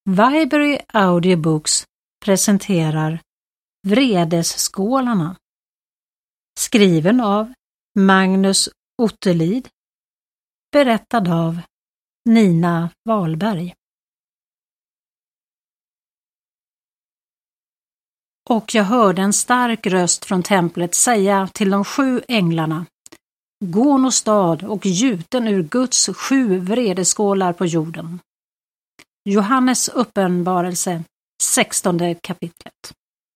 Viberry Audiobooks presenterar Vredesskålarna, skriven av Magnus Otterlid, berättad av Nina Wahlberg. Och jag hörde en stark röst från templet säga till de 7 änglarna: Gå åstad och gjuten ur Guds 7 vredeskålar på jorden. Johannes uppenbarelse, 16 kapitlet.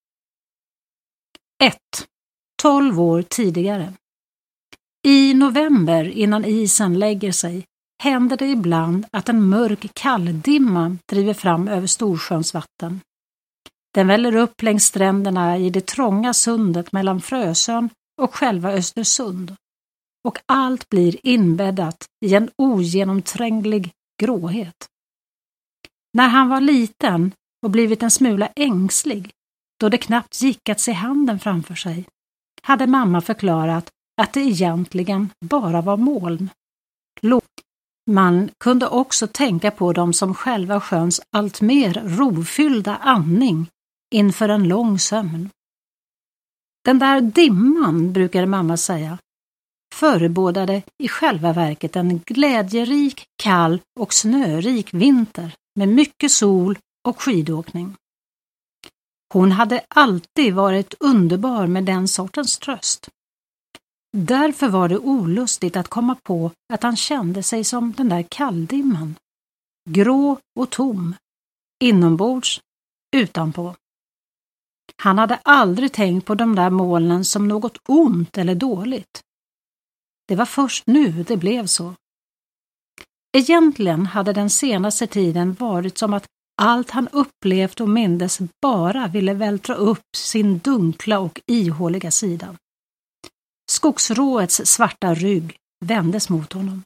1. 12 år tidigare. I november, innan isen lägger sig, händer det ibland att en mörk kalldimma driver fram över Storsjöns vatten. Den väller upp längs stränderna i det trånga sundet mellan Frösön och själva Östersund, och allt blir inbäddat i en ogenomtränglig gråhet. När han var liten och blivit en smula ängslig, då det knappt gick att se handen framför sig, hade mamma förklarat att det egentligen bara var moln. Man kunde också tänka på dem som själva sjöns allt mer rofyllda andning inför en lång sömn. Den där dimman, brukade mamma säga, förebådade i själva verket en glädjerik, kall och snörik vinter med mycket sol och skidåkning. Hon hade alltid varit underbar med den sortens tröst. Därför var det olustigt att komma på att han kände sig som den där kalldimman. Grå och tom, inombords, utanpå. Han hade aldrig tänkt på de där molnen som något ont eller dåligt. Det var först nu det blev så. Egentligen hade den senaste tiden varit som att allt han upplevt och mindes bara ville vältra upp sin dunkla och ihåliga sida. Skogsrået svarta rygg vändes mot honom.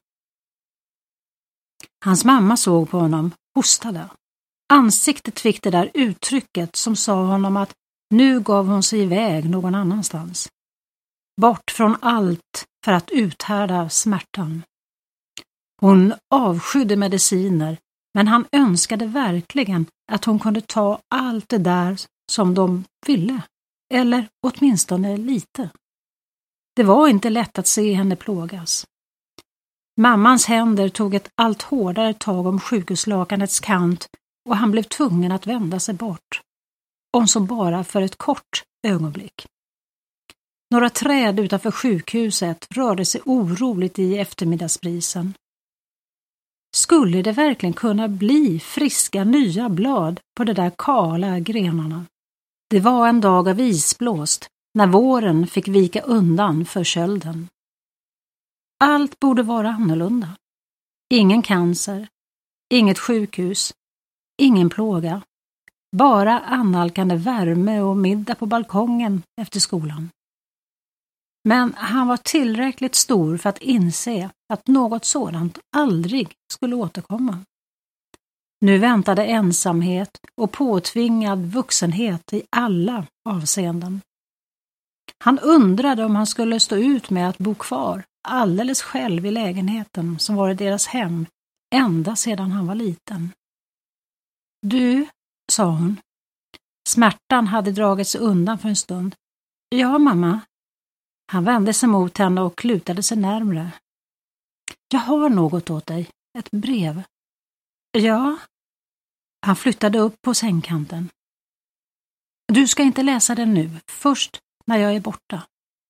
Hans mamma såg på honom, hostade. Ansiktet fick det där uttrycket som sa honom att nu gav hon sig iväg någon annanstans. Bort från allt för att uthärda smärtan. Hon avskydde mediciner, men han önskade verkligen att hon kunde ta allt det där som de ville, eller åtminstone lite. Det var inte lätt att se henne plågas. Mammans händer tog ett allt hårdare tag om sjukhuslakanets kant och han blev tvungen att vända sig bort, om så bara för ett kort ögonblick. Några träd utanför sjukhuset rörde sig oroligt i eftermiddagsbrisen. Skulle det verkligen kunna bli friska nya blad på de där kala grenarna? Det var en dag av isblåst när våren fick vika undan för kölden. Allt borde vara annorlunda. Ingen cancer, inget sjukhus, ingen plåga. Bara annalkande värme och middag på balkongen efter skolan. Men han var tillräckligt stor för att inse att något sådant aldrig skulle återkomma. Nu väntade ensamhet och påtvingad vuxenhet i alla avseenden. Han undrade om han skulle stå ut med att bo kvar alldeles själv i lägenheten som var deras hem ända sedan han var liten. Du, sa hon. Smärtan hade dragit sig undan för en stund. Ja, mamma. Han vände sig mot henne och lutade sig närmre. Jag har något åt dig. Ett brev. Ja. Han flyttade upp på sängkanten. Du ska inte läsa det nu. Först när jag är borta.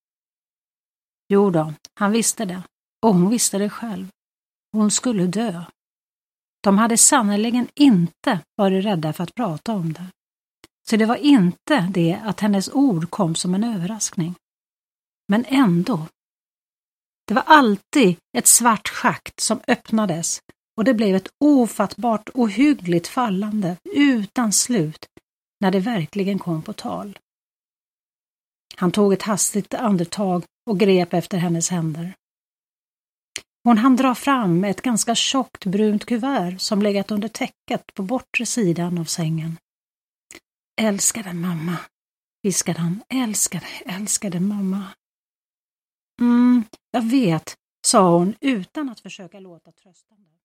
Jo då, han visste det. Och hon visste det själv. Hon skulle dö. De hade sannoliken inte varit rädda för att prata om det. Så det var inte det att hennes ord kom som en överraskning. Men ändå. Det var alltid ett svart schakt som öppnades och det blev ett ofattbart ohyggligt fallande utan slut när det verkligen kom på tal. Han tog ett hastigt andetag och grep efter hennes händer. Hon hann dra fram ett ganska tjockt brunt kuvert som legat under täcket på bortre sidan av sängen. Älskade mamma, viskade han. Älskade mamma. Jag vet, sa hon utan att försöka låta tröstande.